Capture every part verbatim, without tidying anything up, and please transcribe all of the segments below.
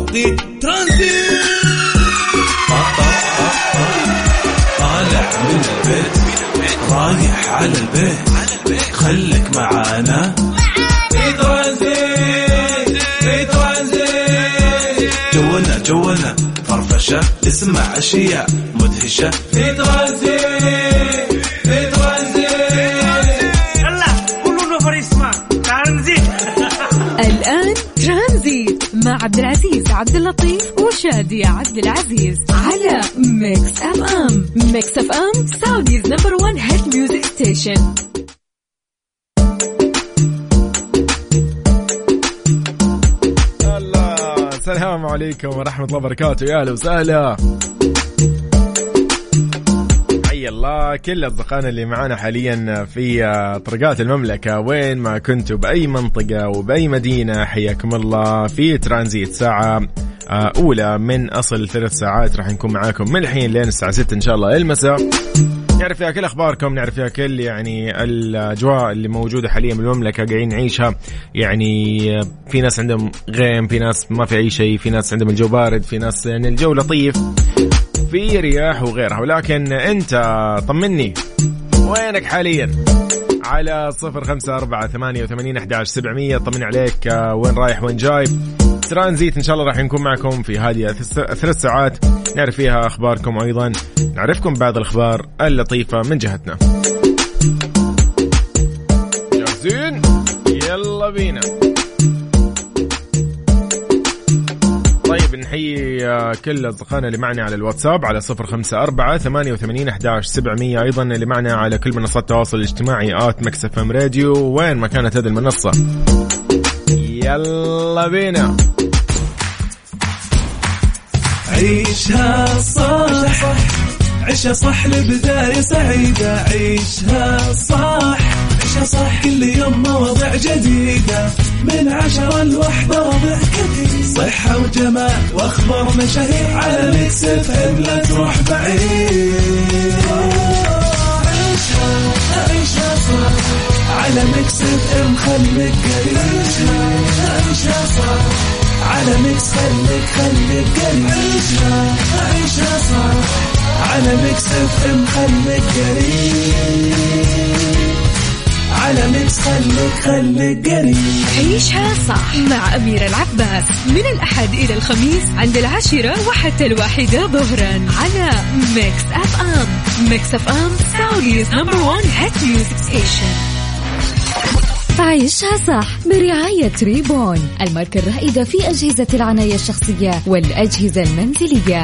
توقيت ترانزيت. طالع من البيت رايح على البيت خليك معانا في ترانزيت في ترانزيت. جونا جونا فرفشة اسمع أشياء مدهشة في ترانزيت في ترانزيت. يلا كل نفر يسمع ترانزيت. الآن ترانزيت مع عبد العزيز عبد اللطيف وشادي عبد العزيز على ميكس أف أم. ميكس أف أم سعوديز نمبر وان هيت ميوزك ستيشن. السلام عليكم ورحمة الله وبركاته. يا أهلا وسهلا، حي الله كل أصدقائنا اللي معانا حاليا في طرقات المملكة وين ما كنتوا بأي منطقة وبأي مدينة، حياكم الله في ترانزيت. ساعة أولى من أصل ثلاث ساعات راح نكون معاكم من الحين لين الساعة ستة إن شاء الله المساء. نعرف فيها كل أخباركم، نعرف فيها كل يعني الأجواء اللي موجودة حاليا بالمملكة قاعدين نعيشها. يعني في ناس عندهم غيم، في ناس ما في أي شيء، في ناس عندهم الجو بارد، في ناس يعني الجو لطيف، في رياح وغيرها. ولكن أنت طمني وينك حاليا على صفر خمسة أربعة ثمانية وثمانين أحد عشر سبعمية. طمني عليك، وين رايح وين جاي. ترانزيت إن شاء الله راح نكون معكم في هذه ثلاث ساعات نعرف فيها أخباركم، وأيضا نعرفكم بعض الأخبار اللطيفة من جهتنا. جاهزين؟ يلا بينا. طيب نحيي كل أصدقائنا اللي معنا على الواتساب على صفر خمسة أربعة ثمانية وثمانين أحد عشر سبعمية، أيضا اللي معنا على كل منصات التواصل الاجتماعي آت ميكس إف إم راديو وين ما كانت هذه المنصة. يلا بينا. عيشها صح عيشها صح لبداية سعيدة. عيشها صح عيشها صح كل يوم مواضيع جديدة من عشرة لوحدة وضع كثير. صحة وجمال واخبار مشاهير على ميكس إف إم لا تروح بعيد. عيشها عيشها صح على ميكس إف إم خليك قريب. عيشها صح على ميكس خليك خليك قريب. عيشها عيشها صح على ميكس إف إم خليك قريب. على ميكس خليك خليك قريب. عيشها صح مع أميرة العباس من الأحد إلى الخميس عند العاشرة وحتى الواحدة ظهرا على ميكس أف أم. ميكس أف أم سعوديز نمبر وان هيت ميوزك ستيشن. عيشها صح برعاية ريبون، الماركة الرائدة في أجهزة العناية الشخصية والأجهزة المنزلية.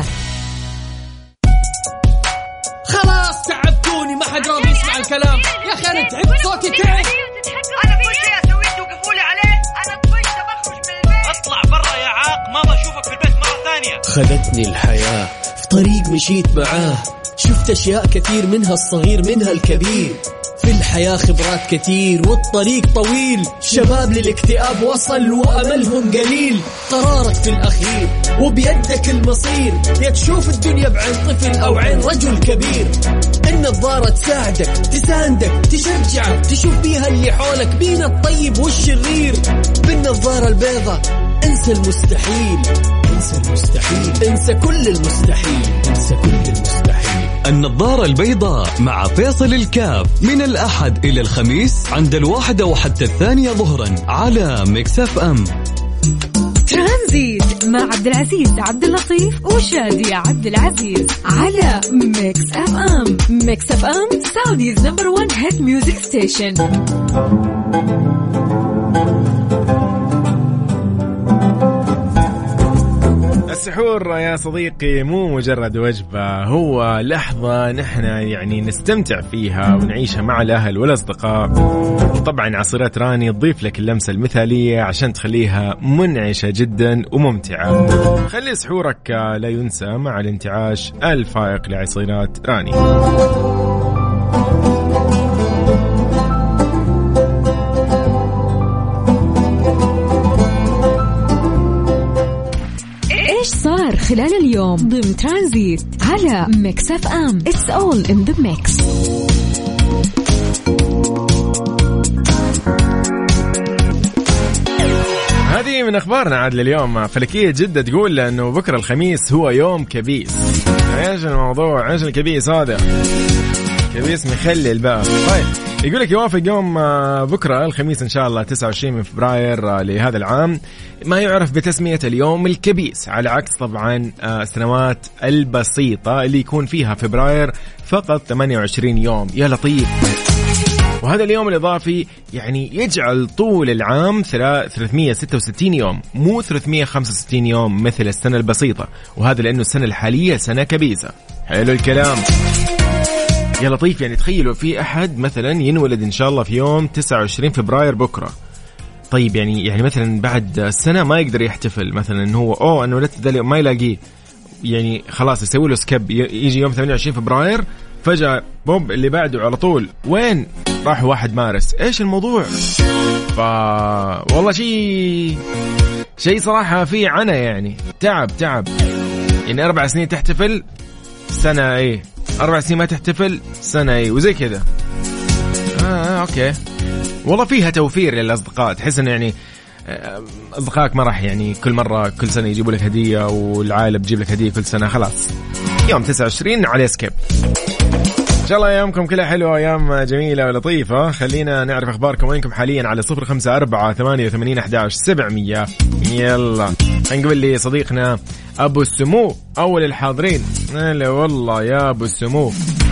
خلاص تعبتوني، ما حد راضي يسمع الكلام. يا أخي أنا تعبت، صوتي تعب. أنا كل شيء أسويه توقفوا لي عليه. أنا طفشت بخرج من البيت. اطلع برا يا عاق، ما بشوفك في البيت مرة ثانية. خذتني الحياة في طريق مشيت معاه، شفت أشياء كثير منها الصغير منها الكبير. في الحياة خبرات كتير والطريق طويل، شباب للاكتئاب وصل وأملهم قليل. قرارك في الأخير وبيدك المصير، يا تشوف الدنيا بعين طفل أو عين رجل كبير. النظارة تساعدك تساندك تشجعك، تشوف بيها اللي حولك بين الطيب والشرير. بالنظارة البيضة انسى المستحيل، انسى المستحيل، انسى كل المستحيل، انسى كل المستحيل. النظارة البيضاء مع فيصل الكاف من الأحد إلى الخميس عند الواحدة وحتى الثانية ظهرا على ميكس إف إم. ترانزيت مع عبد العزيز عبد اللطيف وشادي عبد العزيز على ميكس أف أم. ميكس أف أم سعوديز نمبر وان هيت ميوزك ستيشن. السحور يا صديقي مو مجرد وجبة، هو لحظة نحن يعني نستمتع فيها ونعيشها مع الأهل والأصدقاء. وطبعا عصيرات راني تضيف لك اللمسة المثالية عشان تخليها منعشة جدا وممتعة. خلي سحورك لا ينسى مع الانتعاش الفائق لعصيرات راني. إيش صار خلال اليوم ضمن ترانزيت على ميكس أف أم. It's all in the mix. هذه طيب من أخبارنا عاد لليوم، فلكية جدة تقول أنه بكرة الخميس هو يوم كبيس. إيش الموضوع؟ إيش الكبيس هذا؟ كبيس مخلل بقى. طيب يقول لك يوافق يوم بكرة الخميس إن شاء الله تسعة وعشرين من فبراير لهذا العام ما يعرف بتسمية اليوم الكبيس، على عكس طبعا السنوات البسيطة اللي يكون فيها فبراير فقط ثمانية وعشرين يوم. يا لطيف. وهذا اليوم الإضافي يعني يجعل طول العام ثلاثمية وستة وستين يوم، مو ثلاثمية وخمسة وستين يوم مثل السنة البسيطة، وهذا لأنه السنة الحالية سنة كبيسة. حلو الكلام. يا لطيف. يعني تخيلوا في أحد مثلا ينولد إن شاء الله في يوم تسعة وعشرين فبراير بكرة. طيب يعني يعني مثلا بعد السنة ما يقدر يحتفل مثلا إنه هو أوه أنا ولدت ذا ما يلاقيه، يعني خلاص يسوي له سكب، يجي يوم ثمانية وعشرين فبراير فجأة بوب اللي بعده على طول وين راح واحد مارس. إيش الموضوع؟ ف والله شيء شيء صراحة فيه عنا، يعني تعب تعب. يعني أربع سنين تحتفل سنة إيه، أربع سنين ما تحتفل سنة إيه، وزي كذا. آه أوكي. والله فيها توفير للأصدقاء، تحس إنه يعني أصدقائك ما راح يعني كل مرة كل سنة يجيبوا لك هدية، والعائلة بتجيب لك هدية كل سنة. خلاص يوم تسعة وعشرين عليه سكيب. إن شاء الله أيامكم كلها حلوة، أيام جميلة ولطيفة. خلينا نعرف أخباركم وينكم حاليا على صفر خمسة أربعة ثمانية وثمانين أحد عشر سبعمية. يلا نقول لي صديقنا أبو السمو أول الحاضرين. لا والله يا أبو السمو.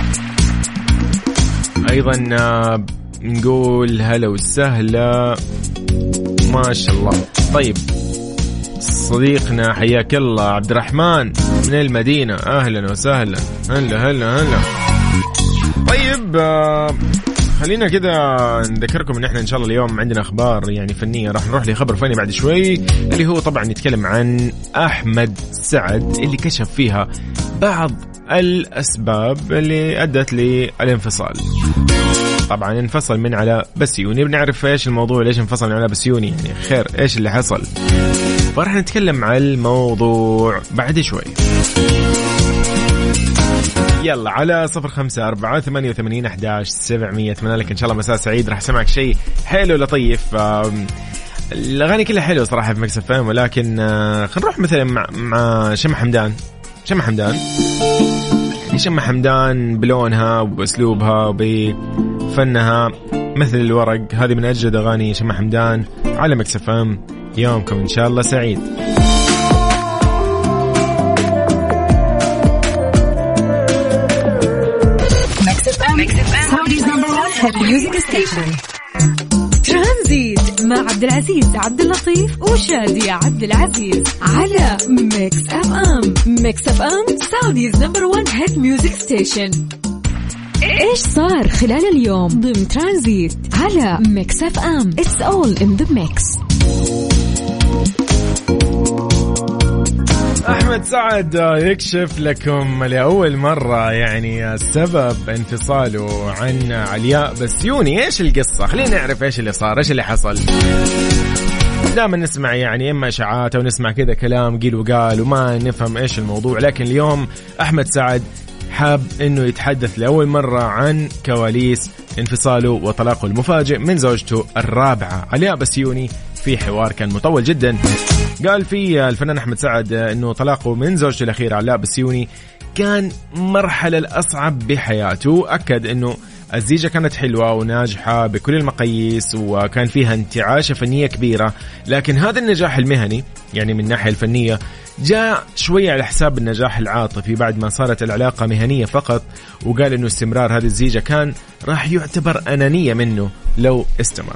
أيضا نقول هلا وسهلا ما شاء الله. طيب صديقنا حياك الله عبد الرحمن من المدينة، أهلا وسهلا. هلا هلا هلا. طيب آه خلينا كده نذكركم ان احنا ان شاء الله اليوم عندنا اخبار يعني فنية. راح نروح لخبر فني بعد شوي، اللي هو طبعا يتكلم عن احمد سعد اللي كشف فيها بعض الاسباب اللي ادت للانفصال. طبعا انفصل من علاء بسيوني، بنعرف ايش الموضوع، ليش انفصل من علاء بسيوني، يعني خير ايش اللي حصل. فراح نتكلم عن الموضوع بعد شوي. يلا على صفر خمسة أربعة ثمانية وثمانين أحد عشر سبعمية. أتمنى لك إن شاء الله مساء سعيد. راح سمعك شيء حلو لطيف. الأغاني كلها حلوة صراحة في مكس اف ام، ولكن خلينا نروح مثلا مع, مع شمع حمدان. شمع حمدان شمع حمدان بلونها وبأسلوبها وبفنها مثل الورق. هذه من أجد أغاني شمع حمدان على مكس اف ام. يومكم إن شاء الله سعيد. ترانزيت مع عبد العزيز عبد اللطيف وشادية عبد العزيز على ميكس اف ام. ميكس اف ام سعوديز نمبر وان هيت ميوزك ستيشن. ايش صار خلال اليوم ضمن ترانزيت على ميكس اف ام. It's all in the mix. أحمد سعد يكشف لكم لأول مرة يعني سبب انفصاله عن علياء بسيوني. إيش القصة؟ خلينا نعرف إيش اللي صار، إيش اللي حصل. دائما نسمع يعني إما إشاعات أو نسمع كذا كلام قيل وقال وما نفهم إيش الموضوع، لكن اليوم أحمد سعد حاب إنه يتحدث لأول مرة عن كواليس انفصاله وطلاقه المفاجئ من زوجته الرابعة علياء بسيوني في حوار كان مطول جدا. قال فيه الفنان أحمد سعد إنه طلاقه من زوجته الأخيرة علياء بسيوني كان مرحلة الأصعب بحياته. أكد إنه الزيجة كانت حلوة وناجحة بكل المقاييس وكان فيها انتعاشة فنية كبيرة، لكن هذا النجاح المهني يعني من الناحية الفنية جاء شوية على حساب النجاح العاطفي بعد ما صارت العلاقة مهنية فقط. وقال إنه استمرار هذه الزيجة كان راح يعتبر أنانية منه لو استمر.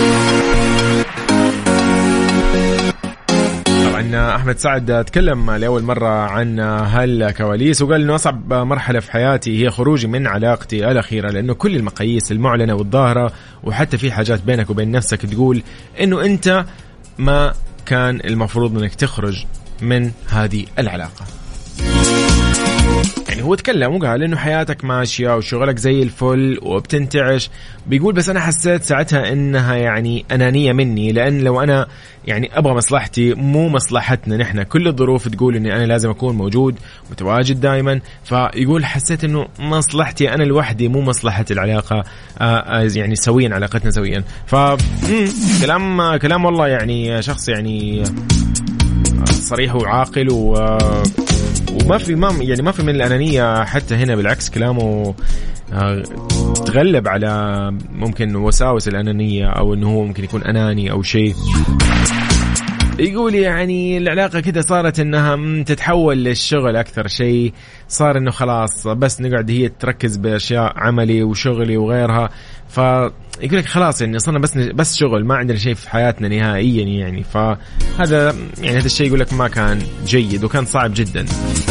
طبعا أحمد سعد تكلم لأول مرة عن هالكواليس وقال إنه أصعب مرحلة في حياتي هي خروجي من علاقتي الأخيرة، لأنه كل المقاييس المعلنة والظاهرة وحتى في حاجات بينك وبين نفسك تقول إنه أنت ما كان المفروض إنك تخرج من هذه العلاقة. يعني يعني هو تكلم وقال إنه حياتك ماشية وشغلك زي الفل وبتنتعش. بيقول بس أنا حسيت ساعتها إنها يعني أنانية مني، لأن لو أنا يعني أبغى مصلحتي مو مصلحتنا نحن، كل الظروف تقول إني أنا لازم أكون موجود متواجد دائما. فيقول حسيت إنه مصلحتي أنا لوحدي مو مصلحة العلاقة، يعني سويا علاقتنا سويا. ف كلام كلام والله يعني شخص يعني صريح وعاقل و وما في ما يعني ما في من الأنانية حتى هنا، بالعكس كلامه تغلب على ممكن وساوس الأنانية أو إنه هو ممكن يكون أناني أو شيء. يقول يعني العلاقة كده صارت إنها تتحول للشغل أكثر شيء، صار إنه خلاص بس نقعد هي تركز بأشياء عملي وشغلي وغيرها. فيقول لك خلاص يعني صرنا بس بس شغل، ما عندنا شيء في حياتنا نهائيا يعني. فهذا يعني هذا الشيء يقول لك ما كان جيد وكان صعب جدا.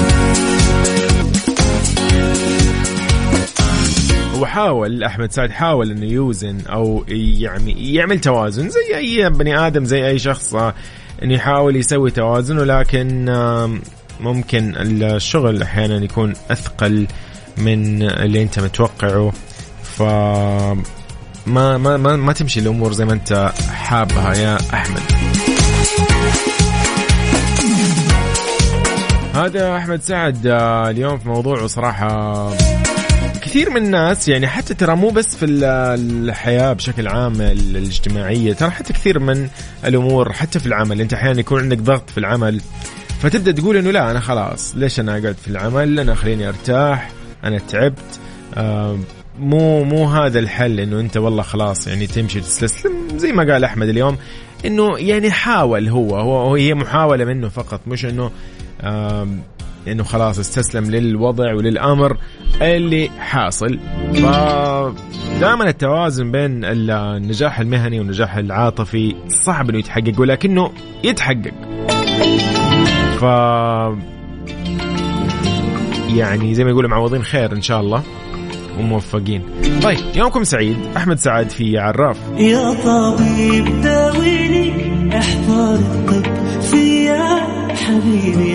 وحاول أحمد سعد حاول إنه يوزن أو يعني يعمل توازن زي أي بني آدم زي أي شخص، إنه يحاول يسوي توازن، ولكن ممكن الشغل أحيانا يكون أثقل من اللي أنت متوقعه، فما ما ما ما تمشي الأمور زي ما أنت حابها يا أحمد. هذا أحمد سعد اليوم في موضوع صراحة كثير من الناس يعني حتى ترى مو بس في الحياة بشكل عام الاجتماعية، ترى حتى كثير من الأمور حتى في العمل. أنت أحيانا يكون عندك ضغط في العمل فتبدأ تقول إنه لا أنا خلاص ليش أنا أقعد في العمل، أنا خليني أرتاح، أنا تعبت. آه مو مو هذا الحل إنه أنت والله خلاص يعني تمشي تستسلم زي ما قال أحمد اليوم، إنه يعني حاول هو هو هي محاولة منه فقط، مش إنه آه إنه خلاص استسلم للوضع وللأمر اللي حاصل. فدائما التوازن بين النجاح المهني والنجاح العاطفي صعب إنه يتحقق، ولكنه يتحقق. ف يعني زي ما يقولوا معوضين خير إن شاء الله وموفقين. طيب يومكم سعيد. أحمد سعد في عراف. يا طبيب داويني احضر الطب في يا حبيبي.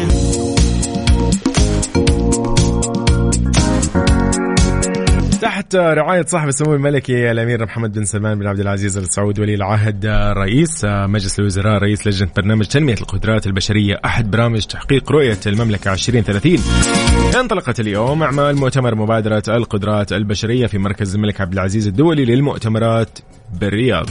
تحت رعاية صاحب السمو الملكي الأمير محمد بن سلمان بن عبد العزيز ال سعود ولي العهد رئيس مجلس الوزراء رئيس لجنة برنامج تنمية القدرات البشرية أحد برامج تحقيق رؤية المملكة عشرين ثلاثين، انطلقت اليوم أعمال مؤتمر مبادرة القدرات البشرية في مركز الملك عبد العزيز الدولي للمؤتمرات بالرياض.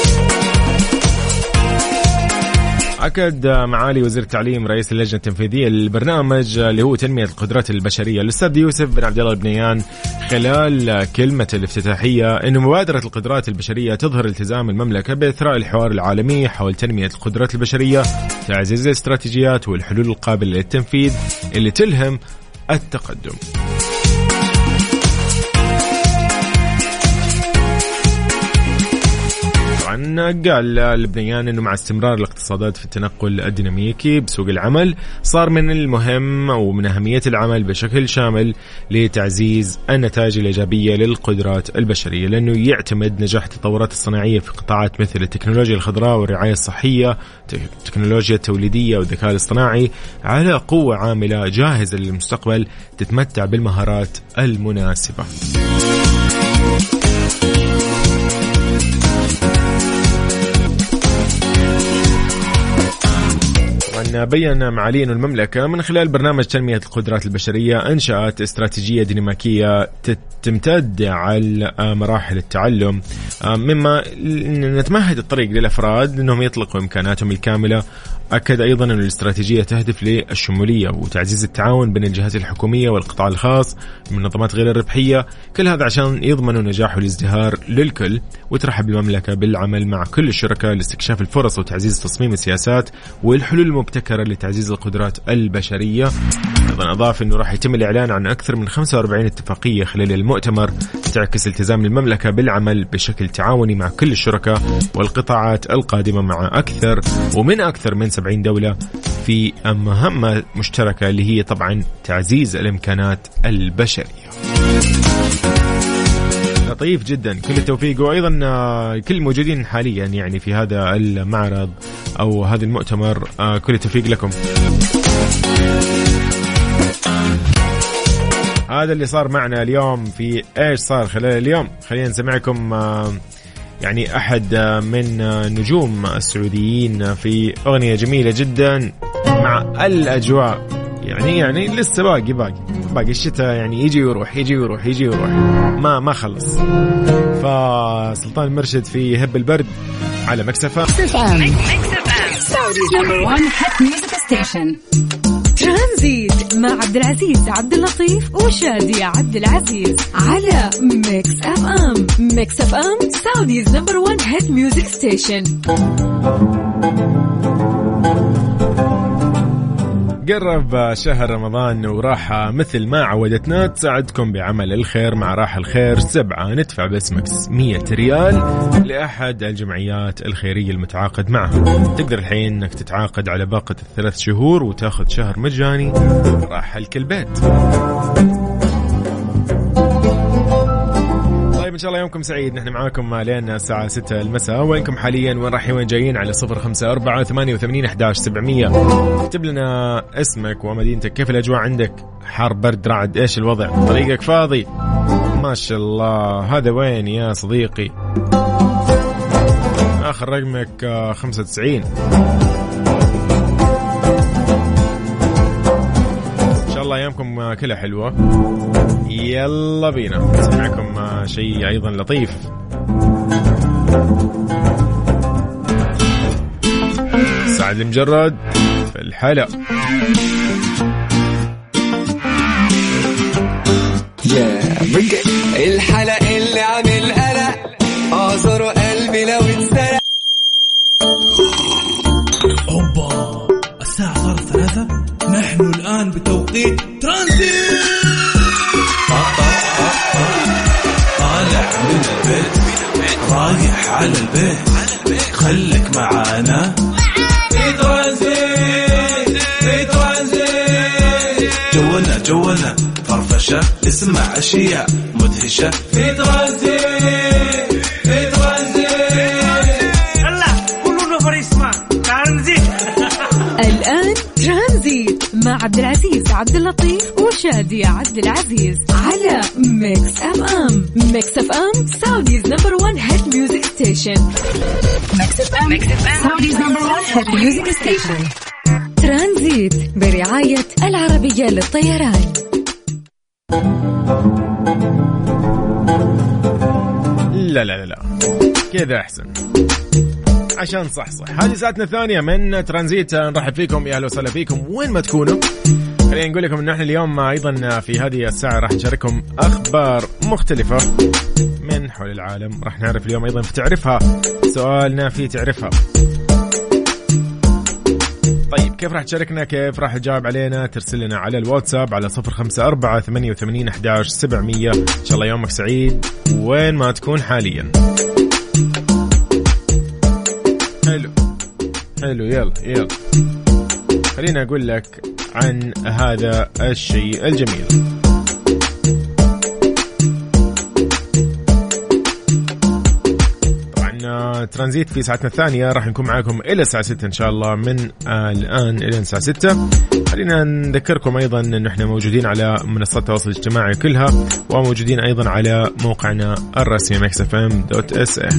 أكد معالي وزير التعليم رئيس اللجنة التنفيذية للبرنامج اللي هو تنمية القدرات البشرية الأستاذ يوسف بن عبد الله البنيان خلال كلمة الافتتاحية إنه مبادرة القدرات البشرية تظهر التزام المملكة بإثراء الحوار العالمي حول تنمية القدرات البشرية، تعزيز الاستراتيجيات والحلول القابلة للتنفيذ اللي تلهم التقدم. قال البنيان أنه مع استمرار الاقتصادات في التنقل الديناميكي بسوق العمل صار من المهم ومن أهمية العمل بشكل شامل لتعزيز النتائج الإيجابية للقدرات البشرية، لأنه يعتمد نجاح التطورات الصناعية في قطاعات مثل التكنولوجيا الخضراء والرعاية الصحية، التكنولوجيا التوليدية والذكاء الاصطناعي على قوة عاملة جاهزة للمستقبل تتمتع بالمهارات المناسبة. بيّن معالي أن المملكة من خلال برنامج تنمية القدرات البشرية أنشأت استراتيجية ديناميكية تمتد على مراحل التعلم، مما نتمهد الطريق للأفراد أنهم يطلقوا إمكاناتهم الكاملة. أكد أيضا أن الاستراتيجية تهدف للشمولية وتعزيز التعاون بين الجهات الحكومية والقطاع الخاص المنظمات غير الربحية، كل هذا عشان يضمنوا نجاح والازدهار للكل. وترحب المملكة بالعمل مع كل الشركاء لاستكشاف الفرص وتعزيز تصميم السياسات والحلول المبتكرة لتعزيز القدرات البشرية. أيضا أضاف أنه راح يتم الإعلان عن أكثر من خمسة وأربعين اتفاقية خلال المؤتمر تعكس التزام المملكة بالعمل بشكل تعاوني مع كل الشركاء والقطاعات القادمة مع أكثر ومن أكثر من سبعين دولة في مهمة مشتركة اللي هي طبعا تعزيز الإمكانات البشرية. لطيف جدا، كل التوفيق. وأيضا كل الموجودين حاليا يعني في هذا المعرض أو هذا المؤتمر كل التوفيق لكم. هذا اللي صار معنا اليوم. في إيش صار خلال اليوم؟ خلينا نسمعكم يعني أحد من نجوم السعوديين في أغنية جميلة جدا مع الأجواء. يعني يعني لسه باقي باقي باقي الشتاء، يعني يجي ويروح يجي ويروح يجي ويروح ما ما خلص. فسلطان المرشد في هب البرد على ميكس اف ام. ترانزيت مع عبد العزيز عبد اللطيف وشادي عبد العزيز على ميكس اف ام. ميكس اف ام سعوديز نمبر وان هيت ميوزك ستيشن. قرب شهر رمضان وراح مثل ما عودتنا تساعدكم بعمل الخير مع راح الخير سبعة ندفع باسمك مية ريال لأحد الجمعيات الخيرية المتعاقد معها. تقدر الحين انك تتعاقد على باقة الثلاث شهور وتاخذ شهر مجاني راح الكل بيت. إن شاء الله يومكم سعيد. نحن معاكم لين الساعة ستة المساء. وينكم حاليا؟ وين رايحين وين جايين؟ على صفر خمسة أربعة ثمانية وثمانين أحد عشر سبعمية. اكتب لنا اسمك ومدينتك. كيف الأجواء عندك؟ حار برد رعد؟ إيش الوضع؟ طريقك فاضي؟ ما شاء الله. هذا وين يا صديقي؟ آخر رقمك خمسة وتسعين. إن شاء الله أيامكم كلها حلوة. يلا بينا نسمعكم شيء أيضا لطيف. سعد المجرد في الحلقة. الحلقة اللي عن القلق أعذر قلبي لو اتسرق. أوبا الساعة صارت ثلاثة. نحن الآن بتوقيت ترانزيت. طالع من البيت رايح على البيت خليك معانا في ترانزيت في ترانزيت. جولنا جولنا فرفشة اسمع أشياء مدهشة في ترانزيت في ترانزيت. يلا كله نفر يسمع ترانزيت. الآن ترانزيت مع عبد العزيز عبد اللطيف وشادي عبد العزيز على ميكس اف ام. ميكس اف ام سعوديز نمبر وان هيت ميوزك ستيشن. ميكس اف ام سعوديز نمبر وان هيت ميوزك ستيشن. ترانزيت برعاية العربية للطيران. لا لا لا كذا أحسن عشان صح صح. هذه ساعتنا الثانية من ترانزيت. نرحب فيكم، يا أهلا وسهلا فيكم وين ما تكونوا. خلينا نقول لكم إنه إحنا اليوم أيضا في هذه الساعة راح نشارككم أخبار مختلفة من حول العالم. راح نعرف اليوم أيضا في تعرفها، سؤالنا في تعرفها. طيب كيف راح تشاركنا؟ كيف راح تجاوب علينا؟ ترسل لنا على الواتساب على صفر خمسة أربعة ثمانية وثمانين أحد عشر سبعمية. إن شاء الله يومك سعيد وين ما تكون حاليا. حلو حلو يلا يلا خلينا أقول لك عن هذا الشيء الجميل. طبعا ترانزيت في ساعتنا الثانية راح نكون معاكم إلى الساعة ستة إن شاء الله، من الآن إلى الساعة ستة. خلينا نذكركم أيضا أن احنا موجودين على منصات التواصل الاجتماعي كلها، وموجودين أيضا على موقعنا الرسمي ميكس اف ام دوت اس اي.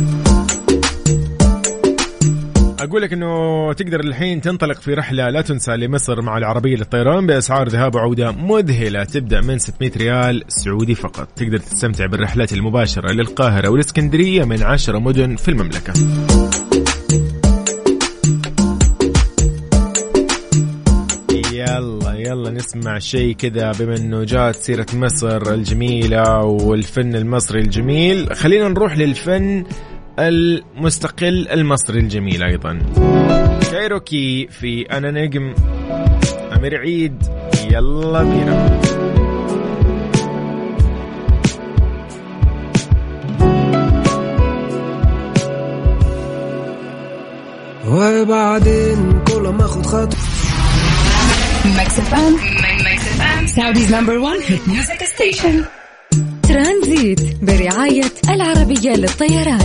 أقول لك أنه تقدر الحين تنطلق في رحلة لا تنسى لمصر مع العربية للطيران بأسعار ذهاب وعودة مذهلة تبدأ من ستمائة ريال سعودي فقط. تقدر تستمتع بالرحلات المباشرة للقاهرة والإسكندرية من عشر مدن في المملكة. يلا يلا نسمع شيء كذا بما أنه جات سيرة مصر الجميلة والفن المصري الجميل. خلينا نروح للفن المستقل المصري الجميل أيضا. كايروكي في أنا نجم، أمير عيد. يلا بينا. وبعدين كل ما أخذ خطوة. ميكس اف ام سعوديز نمبر وان هيت ميوزك ستيشن. ترانزيت برعاية العربية للطيران.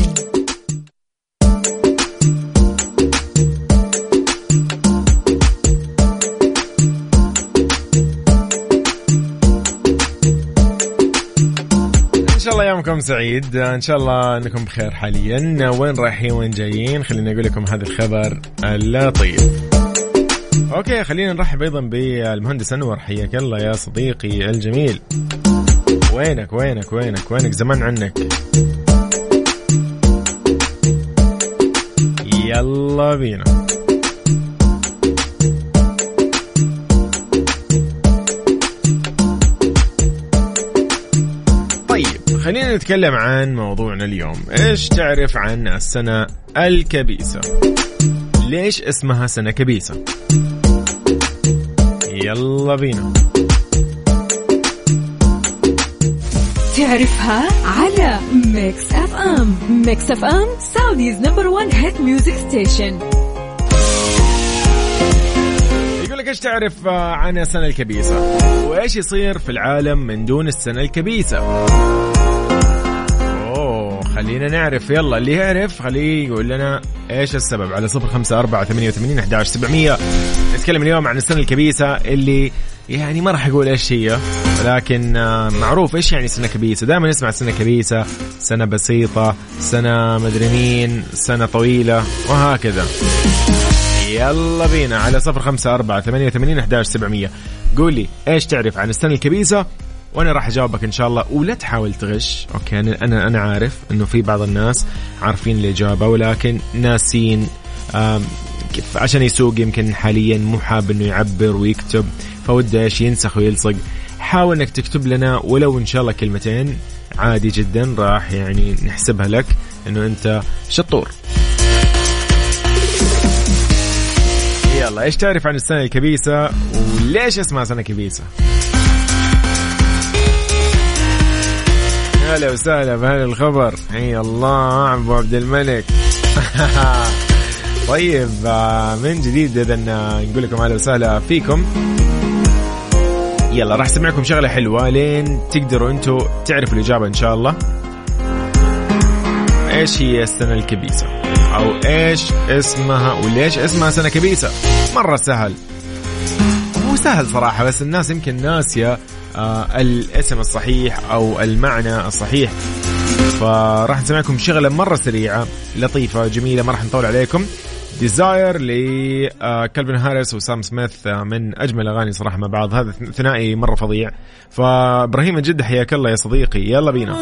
يوم سعيد إن شاء الله أنكم بخير حاليا. وين رايحين وين جايين؟ خليني أقول لكم هذا الخبر اللطيف. أوكي خلينا نرحب أيضا بالمهندس أنور، حياك الله يا صديقي الجميل. وينك وينك وينك وينك زمان عنك. يلا بينا. طيب خلينا نتكلم عن موضوعنا اليوم. ايش تعرف عن السنة الكبيسة؟ ليش اسمها سنة كبيسة؟ يلا بينا. تعرفها على ميكس اف ام. ميكس اف ام سعوديز نمبر وان هيت ميوزك ستيشن. يقول لك ايش تعرف عن السنة الكبيسة؟ وايش يصير في العالم من دون السنة الكبيسة؟ اوه خلينا نعرف. يلا اللي يعرف خليه يقول لنا ايش السبب على صفر خمسة أربعة ثمانية وثمانين أحد عشر سبعمية. نتكلم اليوم عن السنة الكبيسة اللي يعني ما راح اقول ايش هي، ولكن معروف ايش يعني سنة كبيسة. دائما نسمع سنة كبيسة، سنة بسيطة، سنة مدري مين، سنة طويلة وهكذا. يلا بينا على صفر خمسة أربعة ثمانية وثمانين أحد عشر سبعمية. قولي ايش تعرف عن السنة الكبيسة وانا راح اجاوبك ان شاء الله. ولا تحاول تغش، اوكي انا انا انا عارف انه في بعض الناس عارفين الاجابة ولكن ناسين كيف عشان يسوق. يمكن حاليا مو حاب انه يعبر ويكتب، فوده ايش ينسخ ويلصق. حاول انك تكتب لنا ولو ان شاء الله كلمتين، عادي جدا، راح يعني نحسبها لك انه انت شطور. يلا ايش تعرف عن السنة الكبيسة وليش اسمها سنة كبيسة؟ هلا وسهلا بهذا الخبر. هي الله ابو عبد الملك. طيب من جديد اذا نقول لكم اهلا وسهلا فيكم. يلا راح اسمعكم شغله حلوه لين تقدروا انتم تعرفوا الاجابه ان شاء الله. ايش هي السنه الكبيسه او ايش اسمها وليش اسمها سنه كبيسه؟ مره سهل، مو سهل صراحه، بس الناس يمكن ناسيه آه الاسم الصحيح او المعنى الصحيح. فراح نسمعكم شغله مره سريعه لطيفه جميله، ما راح نطول عليكم. ديزاير لكالفين هاريس وسام سميث، من أجمل الأغاني صراحة مع بعض. هذا ثنائي مرة فظيع. فإبراهيم الجد حياك الله يا صديقي. يلا بينا.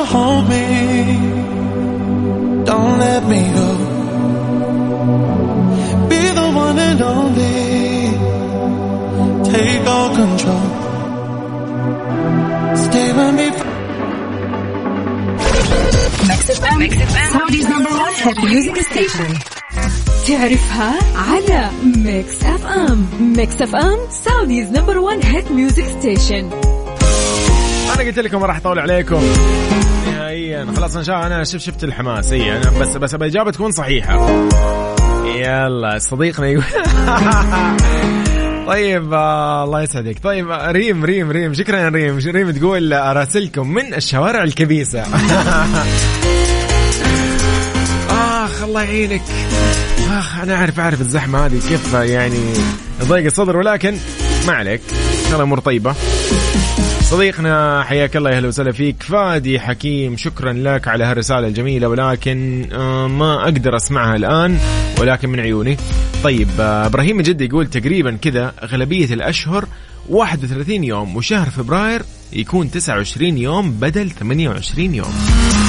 تعرفها على ميكس اف ام. ميكس اف ام سعوديز نمبر وان هيت ميوزك ستيشن. انا قلت لكم راح اطول عليكم نهائيا. خلاص ان شاء الله انا شفت شفت الحماس. اي انا بس بس الاجابه تكون صحيحه. يلا صديقنا يقول طيب آه الله يسعدك. طيب ريم ريم ريم شكرا ريم. ريم تقول اراسلكم من الشوارع الكبيسه. اخ الله يعينك. اخ انا اعرف اعرف الزحمه هذه كيف يعني ضيق الصدر، ولكن ما عليك ان شاء الله امور طيبه. صديقنا حياك الله، اهلا وسهلا فيك. فادي حكيم شكرا لك على هالرساله الجميله، ولكن ما اقدر اسمعها الان ولكن من عيوني. طيب ابراهيم جد يقول تقريبا كذا اغلبيه الاشهر واحد وثلاثين يوم، وشهر فبراير يكون تسعة وعشرين يوم بدل ثمانية وعشرين يوم.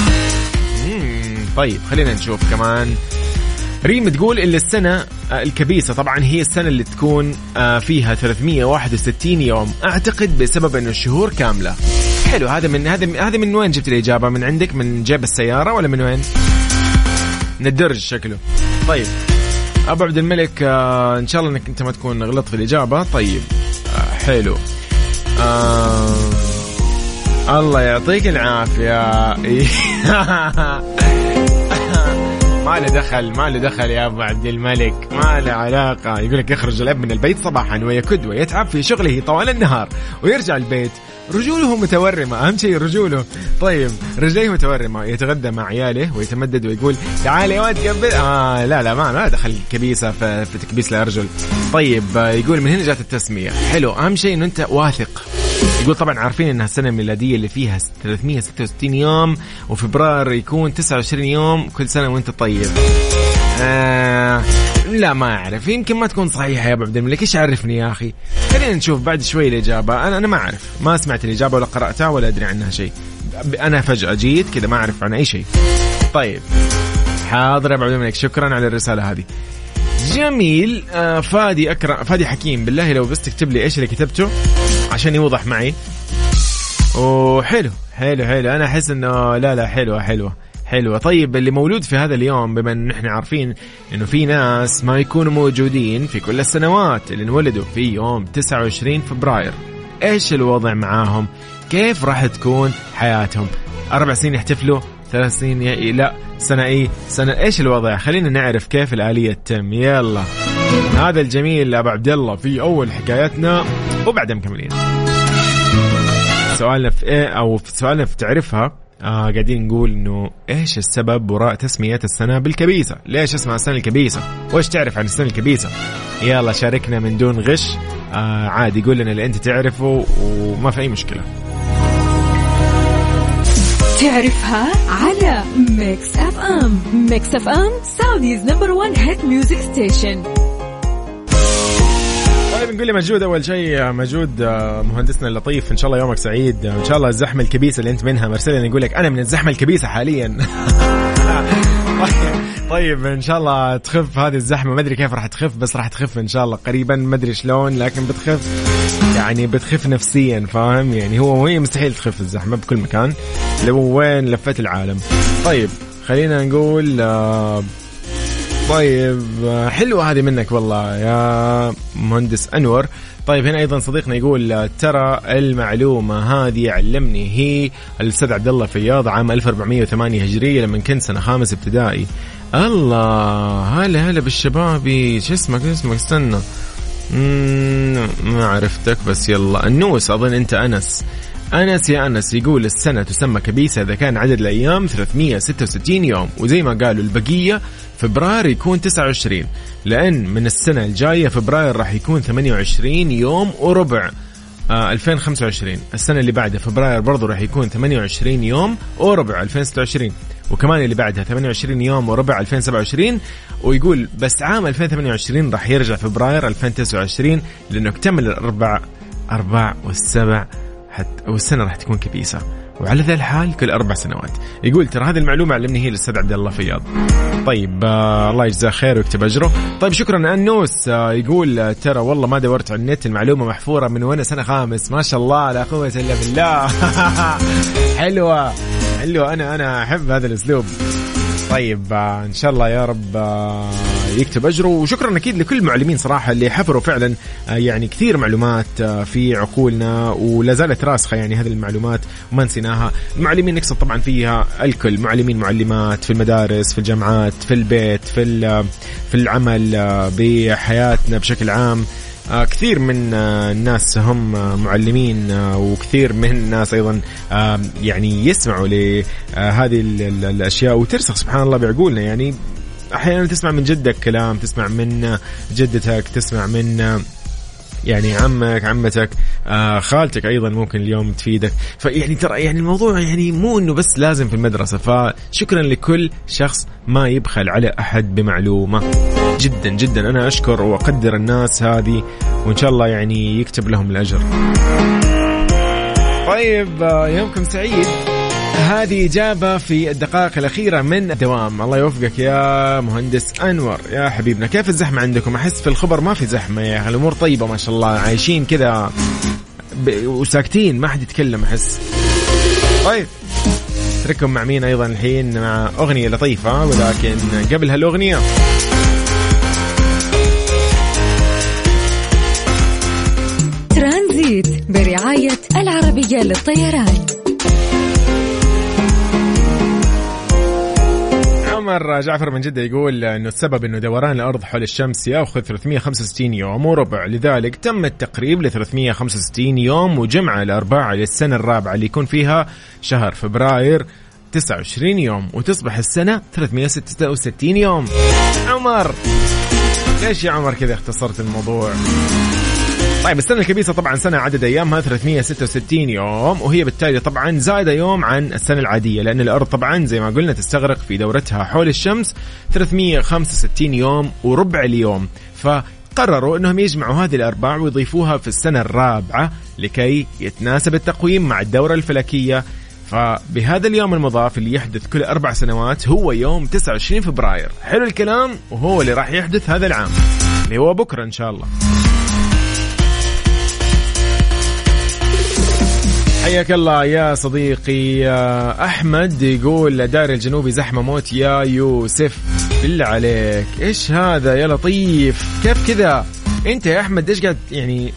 طيب خلينا نشوف كمان. ريم تقول إلا السنة الكبيسة طبعا هي السنة اللي تكون فيها ثلاثمية وواحد وستين يوم، أعتقد بسبب أن الشهور كاملة. حلو. هذا من هذا هذا من وين جبت الإجابة؟ من عندك من جيب السيارة ولا من وين؟ من الدرج شكله. طيب أبو عبد الملك إن شاء الله أنك أنت ما تكون غلط في الإجابة. طيب حلو. آه الله يعطيك العافية. ما له دخل ما له دخل يا أبو عبد الملك، ما له علاقة. يقول لك يخرج الأب من البيت صباحا ويكد ويتعب في شغله طوال النهار، ويرجع البيت رجوله متورمة. أهم شيء رجوله. طيب رجليه متورمة، يتغدى مع عياله ويتمدد ويقول تعال يا واد قبل. آه لا لا ما ما دخل كبيسة في, في تكبيس الأرجل. طيب يقول من هنا جات التسمية. حلو. أهم شيء إنه أنت واثق يقول طبعا عارفين انها السنة الميلادية اللي فيها ثلاثمية وستة وستين يوم وفبراير يكون تسعة وعشرين يوم. كل سنة وانت طيب. آه لا ما أعرف, يمكن ما تكون صحيحة يا أبو عبد الملك. إيش عرفني يا أخي؟ خلينا نشوف بعد شوي الإجابة. أنا أنا ما أعرف, ما سمعت الإجابة ولا قرأتها ولا أدري عنها شيء. أنا فجأة جيت كذا ما أعرف عن أي شيء. طيب حاضر يا أبو عبد الملك, شكرا على الرسالة هذه. جميل. آه فادي أكرم, فادي حكيم, بالله لو بس تكتب لي إيش اللي كتبته عشان يوضح معي. وحلو حلو حلو, أنا أحس إنه لا لا حلوة حلوة حلوة. طيب اللي مولود في هذا اليوم, بما ان احنا عارفين انه في ناس ما يكونوا موجودين في كل السنوات اللي انولدوا في يوم تسعة وعشرين فبراير, ايش الوضع معاهم؟ كيف راح تكون حياتهم؟ اربع سنين يحتفلوا, ثلاث سنين ي... لا سنة ايه سنة, ايش الوضع؟ خلينا نعرف كيف الآلية تتم. يلا هذا الجميل ابو عبد الله في اول حكايتنا, وبعدها مكملين. سؤالنا في ايه, او في سؤالنا في تعرفها. آه قاعدين نقول إنه إيش السبب وراء تسمية السنة بالكبيسة؟ ليش اسمها السنة الكبيسة؟ وإيش تعرف عن السنة الكبيسة؟ يلا شاركنا من دون غش. آه عادي, قول لنا اللي أنت تعرفه وما في أي مشكلة. تعرفها على ميكس أف أم. ميكس أف أم سعوديز نمبر وان هيت ميوزك ستيشن. طيب نقول لي مجود, أول شيء مجود مهندسنا اللطيف, إن شاء الله يومك سعيد, إن شاء الله الزحمة الكبيسة اللي أنت منها مرسلين يقول لك أنا من الزحمة الكبيسة حاليا. طيب إن شاء الله تخف هذه الزحمة, ما أدري كيف راح تخف, بس راح تخف إن شاء الله قريبا, ما أدري شلون, لكن بتخف يعني بتخف نفسيا, فاهم يعني؟ هو هي مستحيل تخف الزحمة بكل مكان لو وين لفت العالم. طيب خلينا نقول آه طيب حلوة هذه منك والله يا مهندس أنور. طيب هنا أيضا صديقنا يقول ترى المعلومة هذه علمني هي الأستاذ عبد الله فياض عام ألف وأربعمية وثمانية هجرية لما كنت سنة خامس ابتدائي. الله هلا هلا بالشبابي, شو اسمك اسمك استنى ما عرفتك, بس يلا النوس أظن أنت أنس. أنس يا أنس يقول السنة تسمى كبيسة إذا كان عدد الأيام ثلاثمية وستة وستين يوم, وزي ما قالوا البقية فبراير يكون تسعة وعشرين, لأن من السنة الجاية فبراير راح يكون ثمانية وعشرين يوم وربع. آه ألفين وخمسة وعشرين السنة اللي بعدها فبراير برضو راح يكون ثمانية وعشرين يوم وربع ألفين وستة وعشرين, وكمان اللي بعدها ثمانية وعشرين يوم وربع ألفين وسبعة وعشرين. ويقول بس عام ألفين وثمانية وعشرين راح يرجع فبراير ألفين وتسعة وعشرين لأنه اكتمل الأربع أربع والسبع حتى, والسنة راح تكون كبيسة, وعلى ذا الحال كل أربع سنوات. يقول ترى هذه المعلومة علمني هي الأستاذ عبد الله فياض. طيب آه الله يجزاه خير ويكتب أجره. طيب شكرا أنوس. آه يقول آه ترى والله ما دورت على النت, المعلومة محفورة من وأنا سنة خامس. ما شاء الله لا قوة إلا بالله. حلوة حلوة, أنا أنا أحب هذا الأسلوب. طيب آه إن شاء الله يا رب آه يكتب أجره. وشكرا أكيد لكل المعلمين صراحة اللي حفروا فعلا آه يعني كثير معلومات آه في عقولنا ولا زالت راسخة, يعني هذه المعلومات وما نسيناها. المعلمين نقصد طبعا فيها الكل, معلمين معلمات في المدارس, في الجامعات, في البيت, في في العمل, آه بحياتنا بشكل عام. آه كثير من آه الناس هم آه معلمين, آه وكثير من الناس أيضا آه يعني يسمعوا لهذه الأشياء وترسخ سبحان الله بعقولنا. يعني أحيانا تسمع من جدك كلام, تسمع من جدتك, تسمع من يعني عمك, عمتك, آه خالتك أيضا ممكن اليوم تفيدك. فيعني ترى يعني الموضوع يعني مو إنه بس لازم في المدرسة. فشكرا لكل شخص ما يبخل على أحد بمعلومة. جدا جدا أنا أشكر وأقدر الناس هذه, وإن شاء الله يعني يكتب لهم الأجر. طيب آه يومكم سعيد. هذه إجابة في الدقائق الأخيرة من الدوام. الله يوفقك يا مهندس أنور يا حبيبنا. كيف الزحمة عندكم؟ أحس في الخبر ما في زحمة يا أخي, الأمور طيبة ما شاء الله, عايشين كذا ب... وساكتين ما حد يتكلم أحس. طيب ترككم مع مين أيضا الحين؟ مع أغنية لطيفة, ولكن قبل هالأغنية ترانزيت برعاية العربية للطيران. عمر جعفر من جدة يقول أنه السبب أنه دوران الأرض حول الشمس يأخذ ثلاثمية وخمسة وستين يوم وربع, لذلك تم التقريب ل ثلاثمية وخمسة وستين يوم وجمع الأرباع للسنة الرابعة اللي يكون فيها شهر فبراير تسعة وعشرين يوم, وتصبح السنة ثلاثمية وستة وستين يوم. عمر ليش يا عمر كذا اختصرت الموضوع؟ طيب السنة الكبيسة طبعا سنة عدد أيامها ثلاثمية وستة وستين يوم، وهي بالتالي طبعا زايدة يوم عن السنة العادية، لأن الأرض طبعا زي ما قلنا تستغرق في دورتها حول الشمس ثلاثمية وخمسة وستين يوم وربع اليوم. فقرروا أنهم يجمعوا هذه الأرباع ويضيفوها في السنة الرابعة لكي يتناسب التقويم مع الدورة الفلكية. فبهذا اليوم المضاف اللي يحدث كل أربع سنوات هو يوم تسعة وعشرين فبراير. حلو الكلام، وهو اللي راح يحدث هذا العام اللي هو بكرة إن شاء الله. حياك الله يا صديقي أحمد، يقول داير الجنوبي زحمة موت يا يوسف، بالله عليك إيش هذا يا لطيف؟ كيف كذا أنت يا أحمد؟ إيش قاعد يعني؟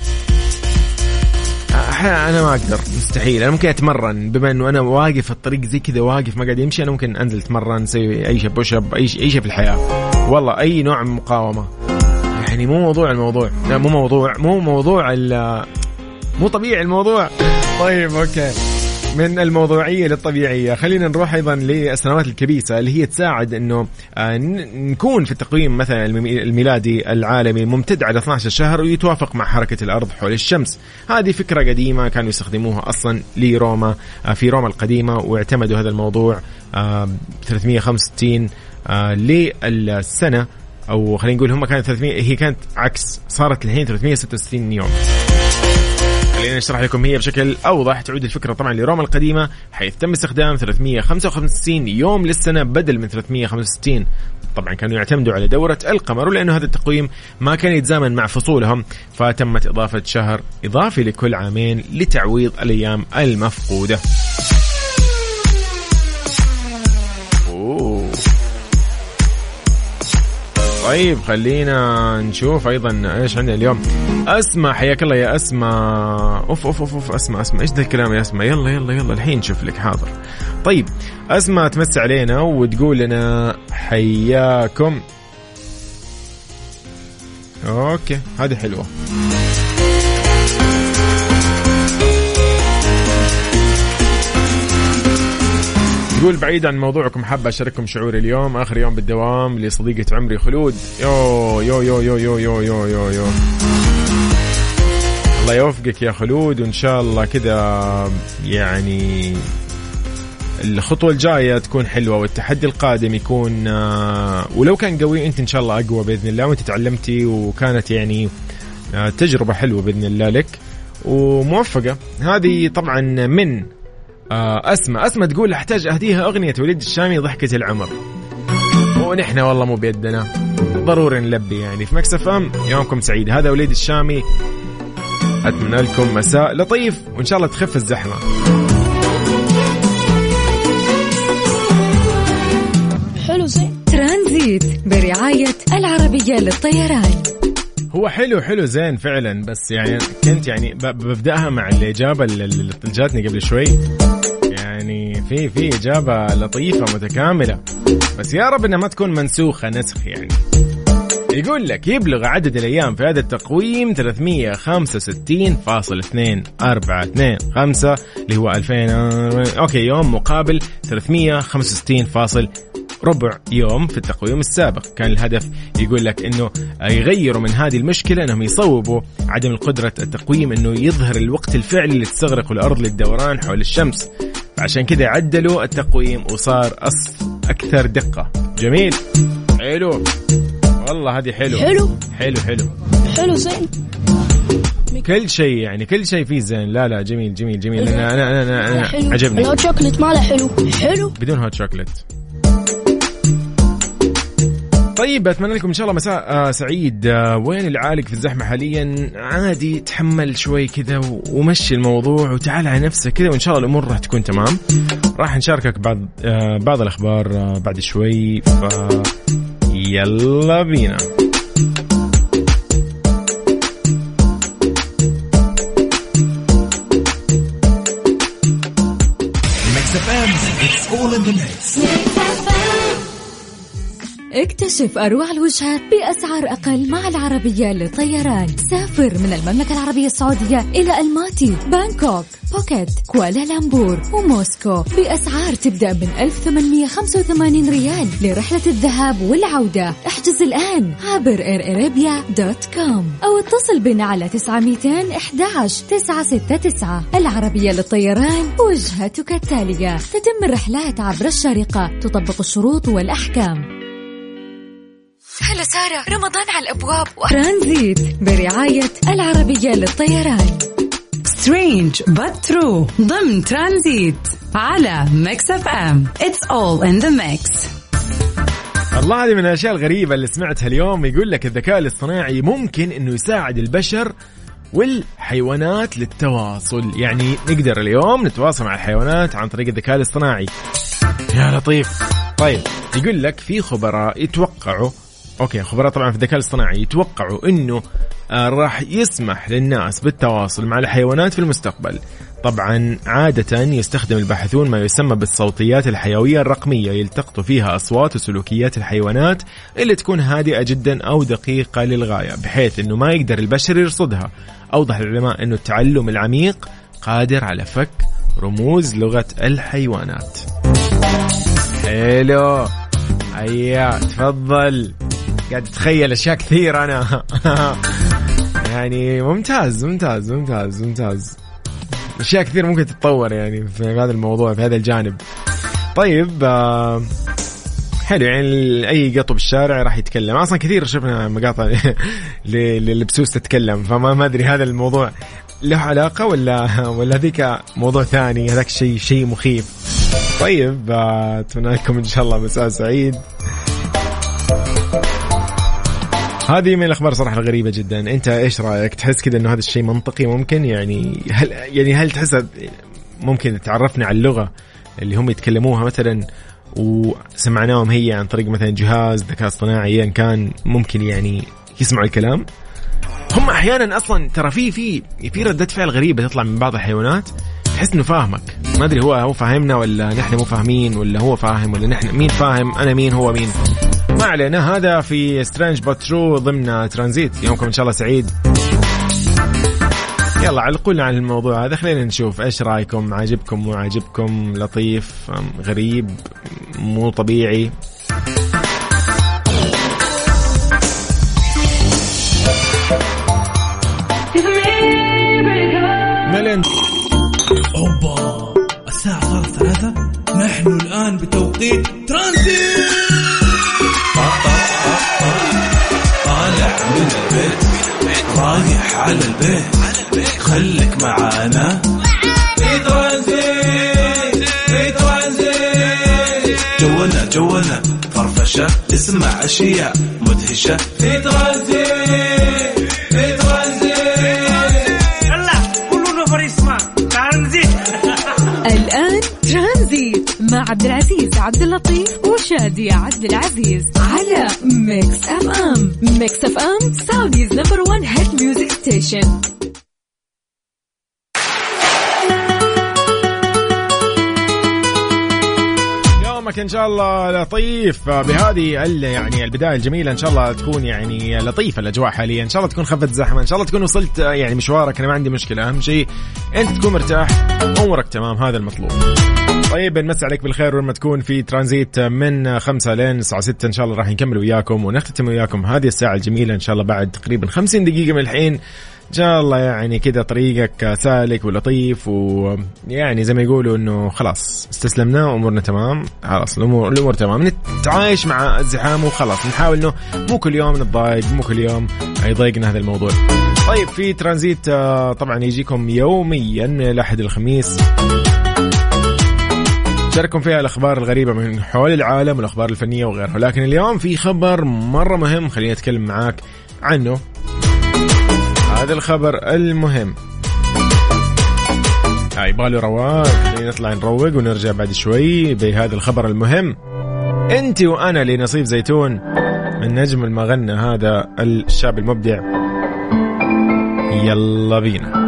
أنا ما أقدر، مستحيل. أنا ممكن أتمرن بما أنه أنا واقف في الطريق زي كذا، واقف ما قاعد يمشي، أنا ممكن أنزل أتمرن، أسوي أي شيء بوش أب، أي شيء أي شيء في الحياة والله، أي نوع من مقاومة. يعني مو موضوع الموضوع، لا مو موضوع مو موضوع مو طبيعي الموضوع. طيب أوكي، من الموضوعية للطبيعية خلينا نروح أيضا للسنوات الكبيسة اللي هي تساعد أنه نكون في التقويم مثلا الميلادي العالمي ممتد على اثنا عشر شهر ويتوافق مع حركة الأرض حول الشمس. هذه فكرة قديمة كانوا يستخدموها أصلا لروما، في روما القديمة، واعتمدوا هذا الموضوع ثلاثمية وخمسة وستين للسنة، أو خلينا نقول هم كانت ثلاثمية، هي كانت عكس، صارت الحين ثلاثمية وستة وستين يوم. خلينا نشرح لكم هي بشكل أوضح. تعود الفكرة طبعا لروما القديمة، حيث تم استخدام ثلاثمية وخمسة وخمسين يوم للسنة بدل من ثلاثمية وخمسة وستين. طبعا كانوا يعتمدوا على دورة القمر، ولأنه هذا التقويم ما كان يتزامن مع فصولهم فتمت إضافة شهر إضافي لكل عامين لتعويض الأيام المفقودة. أوه. طيب خلينا نشوف أيضا إيش عندنا اليوم. أسمع، حياك الله يا أسمع. أوف أوف أوف, أوف. أسمع أسمع إيش ذا الكلام يا أسمع؟ يلا يلا يلا الحين نشوف لك. حاضر. طيب أسمع تمس علينا وتقول لنا حياكم. أوكي هذه حلوة. تقول بعيد عن موضوعكم حابة أشارككم شعوري اليوم، آخر يوم بالدوام لصديقة عمري خلود. يو يو يو يو يو يو يو يو, يو. الله يوفقك يا خلود، وإن شاء الله كذا يعني الخطوة الجاية تكون حلوة والتحدي القادم يكون ولو كان قوي أنت إن شاء الله أقوى بإذن الله، وأنت تعلمتي وكانت يعني تجربة حلوة بإذن الله لك وموفقة. هذه طبعا من أسمى. أسمى تقول أحتاج أهديها أغنية وليد الشامي ضحكة العمر، ونحن والله مو بيدنا، ضروري نلبي يعني. في مكس اف ام يومكم سعيد، هذا وليد الشامي، أتمنى لكم مساء لطيف وإن شاء الله تخف الزحمة. حلو زين ترانزيت برعاية العربية للطيران. هو حلو حلو زين فعلا، بس يعني كنت يعني ببدأها مع الإجابة اللي جاتني قبل شوي، يعني في في إجابة لطيفة متكاملة، بس يا رب إنها ما تكون منسوخة نسخ. يعني يقول لك يبلغ عدد الأيام في هذا التقويم ثلاثمية وخمسة وستين فاصلة اثنين أربعة اثنين خمسة اللي هو ألفين أوكي يوم، مقابل ثلاثمية وخمسة وستين فاصل ربع يوم في التقويم السابق. كان الهدف يقول لك انه يغيروا من هذه المشكلة، انهم يصوبوا عدم القدرة التقويم انه يظهر الوقت الفعلي اللي تستغرق الارض للدوران حول الشمس، عشان كذا عدلوا التقويم وصار أص اكثر دقة. جميل، حلو والله، هذه حلو حلو حلو حلو حلو زين، كل شيء يعني كل شيء فيه زين. لا لا جميل جميل جميل. انا انا انا, أنا, أنا عجبني. الهوت شوكليت ماله حلو حلو بدون هوت شوكليت. طيب أتمنى لكم إن شاء الله مساء آه سعيد. آه وين اللي عالق في الزحمة حاليا؟ عادي تحمل شوي كذا ومشي الموضوع وتعال على نفسك كذا، وإن شاء الله الأمور راح تكون تمام. راح نشاركك بعض آه بعض الأخبار آه بعد شوي، فيلا بينا. اكتشف أروع الوجهات بأسعار أقل مع العربية للطيران. سافر من المملكة العربية السعودية إلى الماتي، بانكوك، بوكيت، كوالالمبور وموسكو بأسعار تبدأ من ألف وثمانمائة وخمسة وثمانين ريال لرحلة الذهاب والعودة. احجز الآن عبر إير أرابيا دوت كوم أو اتصل بنا على تسعة مئتين إحدى عشر تسعة ستة تسعة. العربية للطيران، وجهتك التالية. تتم الرحلات عبر الشارقة، تطبق الشروط والأحكام. هلا سارة، رمضان على الأبواب. ترانزيت برعاية العربية للطيران. Strange but true ضمن ترانزيت على ميكس اف ام. It's all in the mix. الله، هذه من الأشياء الغريبة اللي سمعتها اليوم. يقول لك الذكاء الاصطناعي ممكن إنه يساعد البشر والحيوانات للتواصل. يعني نقدر اليوم نتواصل مع الحيوانات عن طريق الذكاء الاصطناعي. يا لطيف. طيب، يقول لك في خبراء يتوقعوا، أوكي خبراء طبعا في الذكاء الاصطناعي، يتوقعوا إنه آه راح يسمح للناس بالتواصل مع الحيوانات في المستقبل. طبعا عادة يستخدم الباحثون ما يسمى بالصوتيات الحيوية الرقمية، يلتقطوا فيها أصوات وسلوكيات الحيوانات اللي تكون هادئة جدا أو دقيقة للغاية، بحيث أنه ما يقدر البشر يرصدها. أوضح العلماء أنه التعلم العميق قادر على فك رموز لغة الحيوانات. حلو، هيا تفضل. قاعد تتخيل أشياء كثير أنا. يعني ممتاز ممتاز ممتاز ممتاز أشياء كثير ممكن تتطور يعني في هذا الموضوع، في هذا الجانب. طيب آه حلو، يعني أي قطو بالشارع راح يتكلم. أصلا كثير شفنا مقاطع للبسوس تتكلم، فما ما أدري هذا الموضوع له علاقة ولا ولا ذيك موضوع ثاني. هذاك شيء شيء مخيف. طيب آه أتمنى لكم إن شاء الله مساء سعيد. هذه من الأخبار صراحة غريبة جدا. أنت إيش رأيك؟ تحس كده إنه هذا الشيء منطقي ممكن؟ يعني هل يعني هل تحس ممكن تعرفنا على اللغة اللي هم يتكلموها مثلا وسمعناهم هي عن طريق مثلا جهاز ذكاء اصطناعي يعني كان ممكن يعني يسمعوا الكلام؟ هم أحيانا أصلا ترى في في في ردة فعل غريبة تطلع من بعض الحيوانات، تحس إنه فاهمك. ما أدري هو هو فاهمنا ولا نحن مو فاهمين، ولا هو فاهم ولا نحن مين فاهم، أنا مين هو مين. ما علينا. هذا في سترينج بات ترو ضمن ترانزيت. يومكم إن شاء الله سعيد. يلا علقوا عن الموضوع هذا، خلينا نشوف إيش رأيكم. عاجبكم مو عاجبكم؟ لطيف، غريب، مو طبيعي؟ ملن. أوبا، الساعة صارت ثلاثة. نحن الآن بتوقيت ترانزيت. طالع من البيت رايح على البيت، خليك معانا في ترانزيت. في ترانزيت جولنا جولنا فرفشة، اسمع أشياء مدهشة في ترانزيت. في ترانزيت يلا كلنا فريسما ترانزيت. الآن ترانزيت مع عبد العزيز عبد اللطيف وشادية عبد العزيز على ميكس اف ام. ميكس اف ام سعوديز نمبر وان هيت ميوزك ستيشن. يومك ان شاء الله لطيف بهذه يعني البدايه الجميله. ان شاء الله تكون يعني لطيفه الاجواء حاليا، ان شاء الله تكون خفت زحمه، ان شاء الله تكون وصلت يعني مشوارك. انا ما عندي مشكله، اهم شيء انت تكون مرتاح، امورك تمام، هذا المطلوب. طيب نمسي عليك بالخير ولما تكون في ترانزيت من خمسة لين الساعة ستة إن شاء الله راح نكمل وياكم ونختتم وياكم هذه الساعة الجميلة إن شاء الله بعد تقريبا خمسين دقيقة من الحين. إن شاء الله يعني كده طريقك سالك ولطيف، ويعني زي ما يقولوا إنه خلاص استسلمنا وأمورنا تمام، خلاص الأمور الأمور تمام، نتعايش مع الزحام وخلاص، نحاول إنه مو كل يوم نتضايق، مو كل يوم يضايقنا هذا الموضوع. طيب في ترانزيت طبعا يجيكم يوميا الأحد الخميس، شارككم فيها الأخبار الغريبة من حول العالم والأخبار الفنية وغيرها. لكن اليوم في خبر مرة مهم خليني أتكلم معاك عنه. هذا الخبر المهم يبغاله رواق، خلينا نطلع نروق ونرجع بعد شوي بهذا الخبر المهم. انت وأنا لنصيب زيتون من نجم المغنى هذا الشاب المبدع. يلا بينا.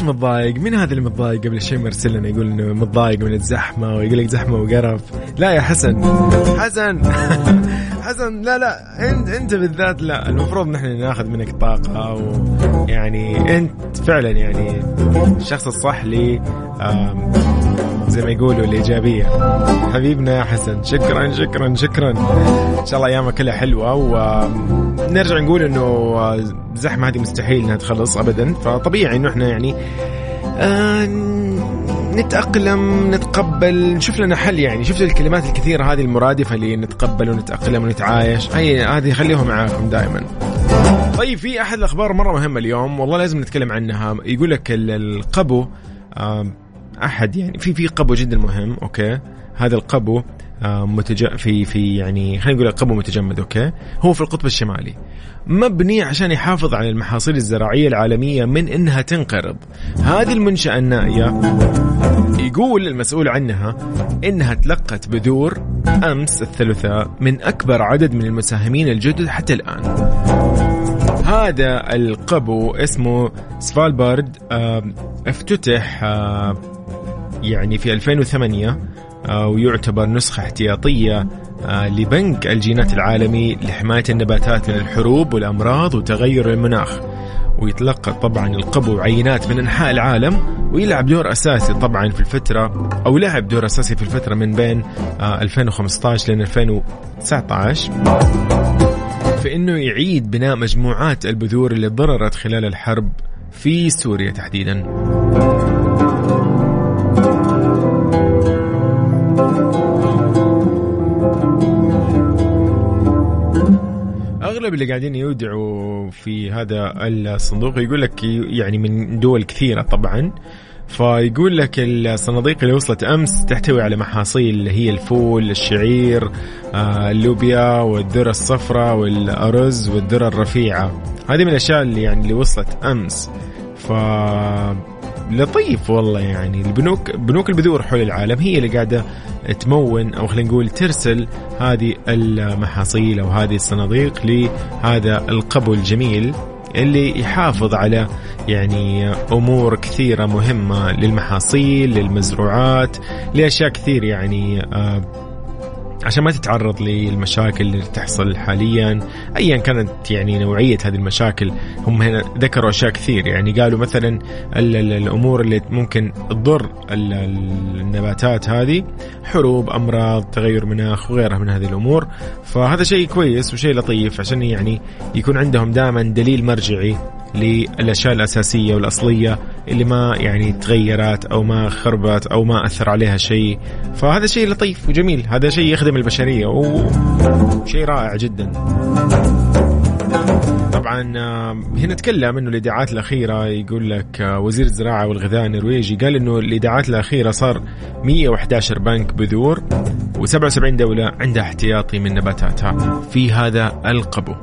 ليش متضايق؟ مين هذا اللي متضايق؟ قبل شيء مرسل لنا يقول إنه متضايق من الزحمة ويقول لك زحمة وقرف. لا يا حسن حسن حسن لا لا أنت أنت بالذات لا، المفروض نحن ناخذ منك طاقة، ويعني أنت فعلا يعني الشخص الصح لي زي ما يقولوا الإيجابية. حبيبنا يا حسن، شكرا شكرا شكرا. إن شاء الله أيامك كلها حلوة، ونرجع نقول إنه الزحمة هذه مستحيل إنها تخلص أبدا، فطبيعي إنه إحنا يعني آه نتأقلم نتقبل نشوف لنا حل. يعني شفت الكلمات الكثيرة هذه المرادفة اللي نتقبل ونتأقلم ونتعايش، هي هذه خليهم معاكم دائما. طيب في أحد الأخبار مرة مهمة اليوم والله لازم نتكلم عنها. يقول لك القبو آه أحد يعني في في قبو جدا مهم. أوكي هذا القبو آه متج في في يعني خلينا نقول قبو متجمد. أوكي هو في القطب الشمالي، مبني عشان يحافظ على المحاصيل الزراعية العالمية من إنها تنقرض. هذه المنشأة النائية يقول المسؤول عنها إنها تلقت بذور أمس الثلاثاء من أكبر عدد من المساهمين الجدد حتى الآن. هذا القبو اسمه سفالبارد، افتتح يعني في ألفين وثمانية ويعتبر نسخة احتياطية لبنك الجينات العالمي لحماية النباتات من الحروب والأمراض وتغير المناخ. ويتلقى طبعا القبو عينات من أنحاء العالم، ويلعب دور أساسي طبعا في الفترة أو لعب دور أساسي في الفترة من بين ألفين وخمسة عشر لين ألفين وتسعة عشر في إنه يعيد بناء مجموعات البذور اللي ضررت خلال الحرب في سوريا تحديدا. أغلب اللي قاعدين يودعوا في هذا الصندوق يقول لك يعني من دول كثيرة طبعا، فيقول لك الصناديق اللي وصلت أمس تحتوي على محاصيل اللي هي الفول، الشعير، اللوبيا والذرة الصفراء والأرز والذرة الرفيعة. هذه من الأشياء اللي يعني اللي وصلت أمس. ف لطيف والله، يعني البنوك بنوك البذور حول العالم هي اللي قاعدة تمون أو خلينا نقول ترسل هذه المحاصيل أو هذه الصناديق لهذا القبو الجميل اللي يحافظ على يعني أمور كثيرة مهمة للمحاصيل للمزروعات لأشياء كثير يعني آه عشان ما تتعرض للمشاكل اللي تحصل حاليا أيا كانت يعني نوعية هذه المشاكل. هم هنا ذكروا أشياء كثير، يعني قالوا مثلا الأمور اللي ممكن تضر النباتات هذه، حروب، أمراض، تغير مناخ وغيرها من هذه الأمور. فهذا شيء كويس وشيء لطيف عشان يعني يكون عندهم دائما دليل مرجعي للأشياء الأساسية والأصلية اللي ما يعني تغيرت أو ما خربت أو ما أثر عليها شيء. فهذا شيء لطيف وجميل، هذا شيء يخدم البشرية وشيء رائع جدا. طبعا هنا تكلم انه الايداعات الاخيره، يقول لك وزير الزراعه والغذاء النرويجي قال انه الايداعات الاخيره صار مية وإحدى عشر بنك بذور وسبعة وسبعين دوله عندها احتياطي من نباتاتها في هذا القبو.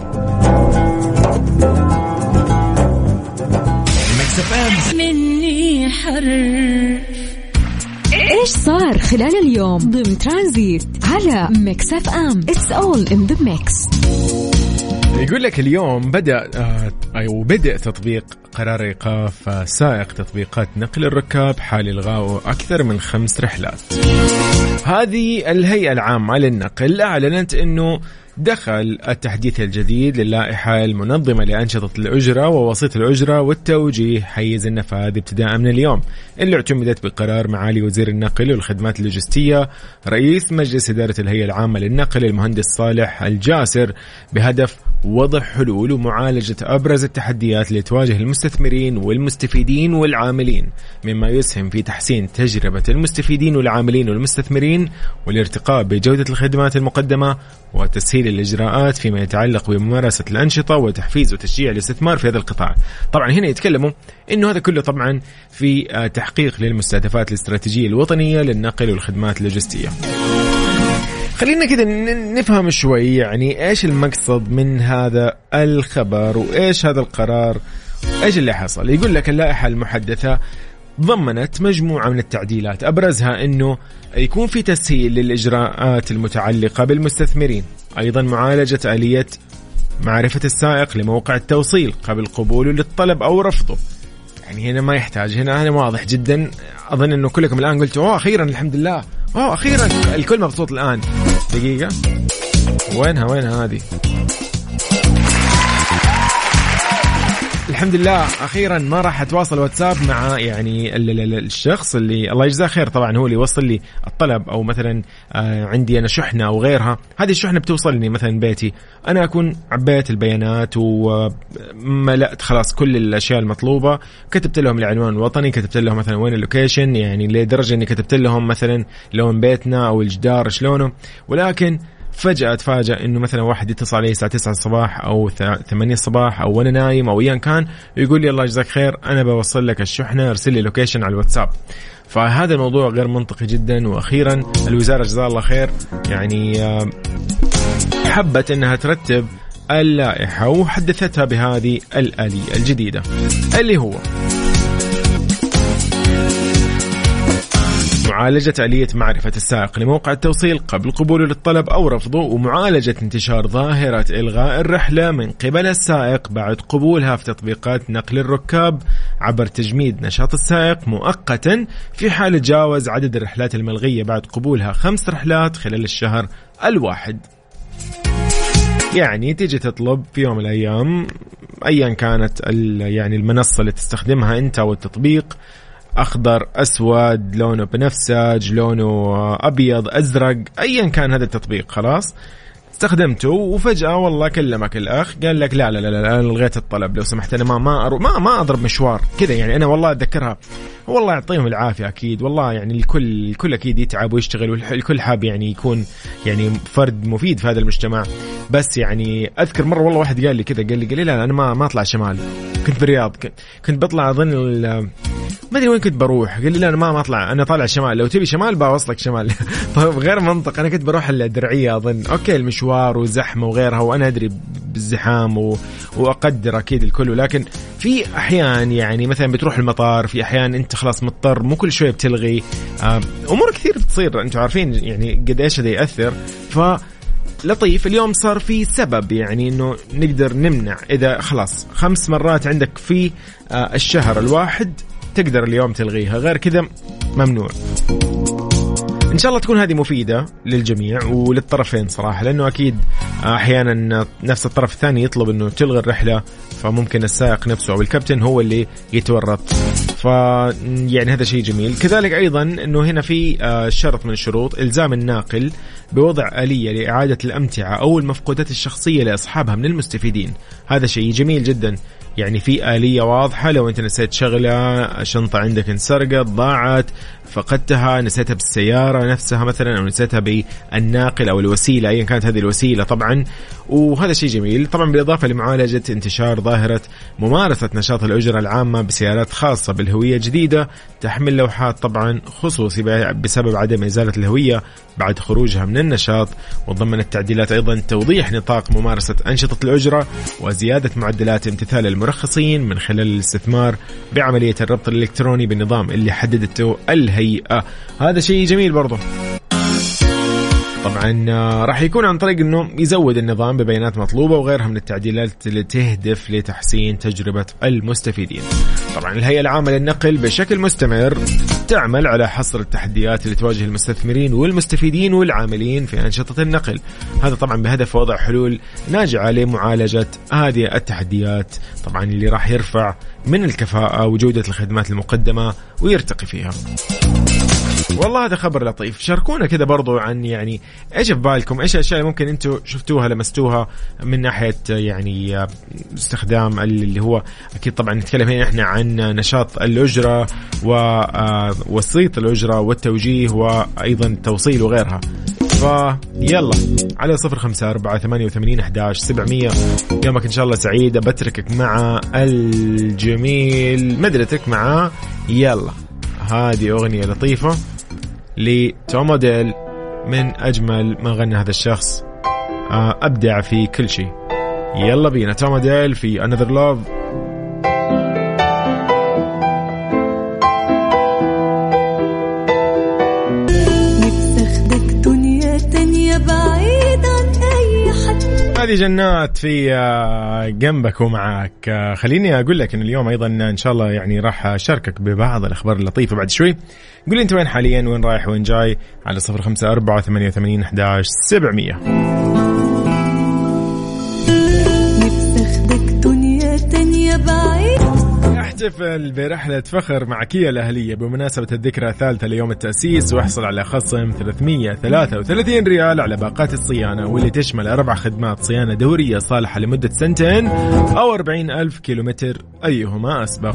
مني حر. ايش صار خلال اليوم ضمن ترانزيت على ميكس اف ام؟ It's all in the mix. يقول لك اليوم بدأ أو بدأ تطبيق قرار إيقاف سائق تطبيقات نقل الركاب حال إلغاء أكثر من خمس رحلات. هذه الهيئة العامة للنقل أعلنت أنه دخل التحديث الجديد للائحة المنظمة لأنشطة الأجرة ووسيط الأجرة والتوجيه حيز النفاذ ابتداء من اليوم، اللي اعتمدت بقرار معالي وزير النقل والخدمات اللوجستية رئيس مجلس إدارة الهيئة العامة للنقل المهندس صالح الجاسر، بهدف وضع حلول ومعالجة أبرز التحديات اللي تواجه المستثمرين والمستفيدين والعاملين، مما يسهم في تحسين تجربة المستفيدين والعاملين والمستثمرين والارتقاء بجودة الخدمات المقدمة وتسهيل الإجراءات فيما يتعلق بممارسة الأنشطة وتحفيز وتشجيع الاستثمار في هذا القطاع. طبعا هنا يتكلموا إنه هذا كله طبعا في تحقيق للمستهدفات الاستراتيجية الوطنية للنقل والخدمات اللوجستية. خلينا كده نفهم شوي يعني إيش المقصد من هذا الخبر وإيش هذا القرار، إيش اللي حصل. يقول لك اللائحة المحدثة ضمنت مجموعة من التعديلات، أبرزها أنه يكون في تسهيل للإجراءات المتعلقة بالمستثمرين، أيضا معالجة آلية معرفة السائق لموقع التوصيل قبل قبوله للطلب أو رفضه، يعني هنا ما يحتاج، هنا هنا واضح جدا. أظن إنه كلكم الآن قلتوا أوه أخيرا الحمد لله، أوه أخيرا الكل مبسوط الآن. دقيقة، وينها وينها هذه؟ الحمد لله أخيرا ما راح أتواصل واتساب مع يعني الشخص اللي الله يجزاه خير طبعا هو اللي وصل لي الطلب، أو مثلا عندي أنا شحنة أو غيرها. هذه الشحنة بتوصلني مثلا بيتي، أنا أكون عبيت البيانات وملأت خلاص كل الأشياء المطلوبة، كتبت لهم العنوان الوطني، كتبت لهم مثلا وين اللوكيشن، يعني لدرجة أني كتبت لهم مثلا لون بيتنا أو الجدار شلونه. ولكن فجأة أتفاجأ إنه مثلا واحد يتصل علي الساعة تسعة الصباح أو ثمانية الصباح أو وأنا نايم أو أيا كان، يقول لي الله يجزاك خير أنا بوصل لك الشحنة، ارسل لي لوكيشن على الواتساب. فهذا الموضوع غير منطقي جدا. وأخيرا الوزارة جزاها الله خير يعني حبت إنها ترتب اللائحة وحدثتها بهذه الآلية الجديدة اللي هو معالجة آلية معرفة السائق لموقع التوصيل قبل قبوله للطلب أو رفضه، ومعالجة انتشار ظاهرة إلغاء الرحلة من قبل السائق بعد قبولها في تطبيقات نقل الركاب عبر تجميد نشاط السائق مؤقتا في حال تجاوز عدد الرحلات الملغية بعد قبولها خمس رحلات خلال الشهر الواحد. يعني تيجي تطلب في يوم من الأيام أيا كانت يعني المنصة اللي تستخدمها أنت والتطبيق، أخضر أسود لونه بنفسج لونه أبيض أزرق أيا كان هذا التطبيق، خلاص استخدمته وفجأة والله كلمك الأخ قال لك لا لا لا, لا أنا لغيت الطلب لو سمحت أنا ما ما أرو ما ما أضرب مشوار كذا. يعني أنا والله أتذكرها، والله يعطيهم العافية أكيد، والله يعني الكل الكل أكيد يتعب ويشتغل والكل حاب يعني يكون يعني فرد مفيد في هذا المجتمع. بس يعني أذكر مرة والله واحد قال لي كذا، قال لي قال لي لا أنا ما ما أطلع شمال، كنت في الرياض كنت بطلع أظن ما أدري وين كنت بروح، قال لي لا أنا ما ما أطلع أنا طالع شمال، لو تبي شمال بوصلك شمال. طيب غير منطق، أنا كنت بروح الدرعية أظن أوكي المشوار وزحمة وغيرها وأنا أدري بالزحام و... وأقدر أكيد الكل، لكن في أحيان يعني مثلا بتروح المطار، في أحيان أنت خلاص مضطر مو كل شوية بتلغي آه أمور كثير بتصير أنتوا عارفين يعني قد إيش هذا يأثر. ف لطيف اليوم صار في سبب يعني إنه نقدر نمنع إذا خلاص خمس مرات عندك في آه الشهر الواحد تقدر اليوم تلغيها، غير كذا ممنوع. إن شاء الله تكون هذه مفيدة للجميع وللطرفين صراحة، لأنه أكيد أحيانا نفس الطرف الثاني يطلب أنه تلغي الرحلة، فممكن السائق نفسه أو الكابتن هو اللي يتورط. فيعني هذا شيء جميل. كذلك أيضا أنه هنا في شرط من الشروط إلزام الناقل بوضع آلية لإعادة الأمتعة أو المفقودات الشخصية لأصحابها من المستفيدين. هذا شيء جميل جدا، يعني في آلية واضحة لو أنت نسيت شغلة، شنطة عندك انسرقت ضاعت فقدتها، نسيتها بالسيارة نفسها مثلا أو نسيتها بالناقل أو الوسيلة أيا كانت هذه الوسيلة طبعا. وهذا شيء جميل طبعا، بالإضافة لمعالجة انتشار ظاهرة ممارسة نشاط الأجرة العامة بسيارات خاصة بالهوية جديدة تحمل لوحات طبعا خصوصي بسبب عدم إزالة الهوية بعد خروجها من النشاط. وضمن التعديلات أيضا توضيح نطاق ممارسة أنشطة الأجرة وزيادة معدلات امتثال المرخصين من خلال الاستثمار بعملية الربط الإلكتروني بالنظام اللي حددته الهيئة. هذا شيء جميل برضو. طبعا راح يكون عن طريق أنه يزود النظام ببيانات مطلوبة وغيرها من التعديلات اللي تهدف لتحسين تجربة المستفيدين. طبعا الهيئة العامة للنقل بشكل مستمر تعمل على حصر التحديات اللي تواجه المستثمرين والمستفيدين والعاملين في أنشطة النقل، هذا طبعا بهدف وضع حلول ناجعة لمعالجة هذه التحديات طبعا اللي راح يرفع من الكفاءة وجودة الخدمات المقدمة ويرتقي فيها. والله هذا خبر لطيف. شاركونا كذا برضو عن يعني ايش في بالكم، ايش الاشياء ممكن انتم شفتوها لمستوها من ناحية يعني استخدام اللي هو اكيد طبعا نتكلم هنا احنا عن نشاط الأجرة ووسيط الأجرة والتوجيه وايضا التوصيل وغيرها. فيلا على صفر خمسة أربعة ثمانية وثمانين أحد عشر سبعمية. يومك إن شاء الله سعيد. بتركك مع الجميل مدرتك مع يلا هذه أغنية لطيفة لتوم أوديل من أجمل ما غنى هذا الشخص، أبدع في كل شيء. يلا بينا توم أوديل في Another Love. نفسي أخدك دنيا تانية بعيد عن أي حد، هذه جنات في جنبك ومعك. خليني أقول لك إن اليوم أيضا إن شاء الله يعني راح أشاركك ببعض الأخبار اللطيفة بعد شوي. قول لي أنت وين حاليا، وين رايح وين جاي، على صفر خمسة أربعة ثمانية وثمانين أحد عشر سبعمية. احتفل برحلة فخر مع كيا الأهلية بمناسبة الذكرى الثالثة ليوم التأسيس، واحصل على خصم ثلاثمية وثلاثة وثلاثين ريال على باقات الصيانة، واللي تشمل أربع خدمات صيانة دورية صالحة لمدة سنتين أو أربعين ألف كيلومتر أيهما أسبق.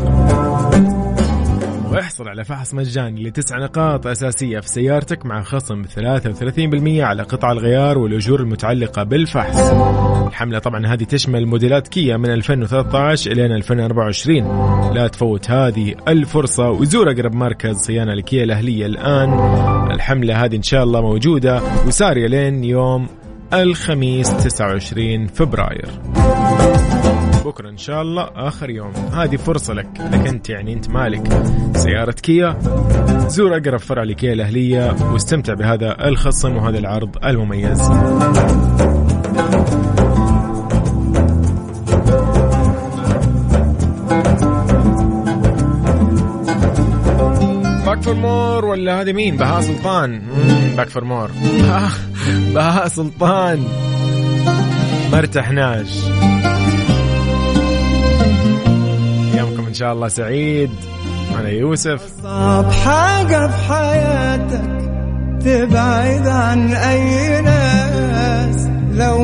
واحصل على فحص مجاني لتسع نقاط أساسية في سيارتك مع خصم ثلاثة وثلاثين بالمية على قطع الغيار والأجور المتعلقة بالفحص. الحملة طبعا هذه تشمل موديلات كيا من ألفين وثلاثة عشر إلى ألفين وأربعة وعشرين. لا تفوت هذه الفرصة وزور أقرب مركز صيانة لكيا الأهلية الآن. الحملة هذه إن شاء الله موجودة وسارية لين يوم الخميس تسعة وعشرين فبراير، بكرة إن شاء الله آخر يوم. هذه فرصة لك لك أنت، يعني أنت مالك سيارة كيا، زور أقرب فرع لكيا الأهلية واستمتع بهذا الخصم وهذا العرض المميز. باك فور مور ولا هذه مين؟ بهاء سلطان. باك فور مور. بهاء سلطان ما ارتحناش. يومكم إن شاء الله سعيد. أنا يوسف. صعب حاجة في حياتك تبعد عن أي ناس لو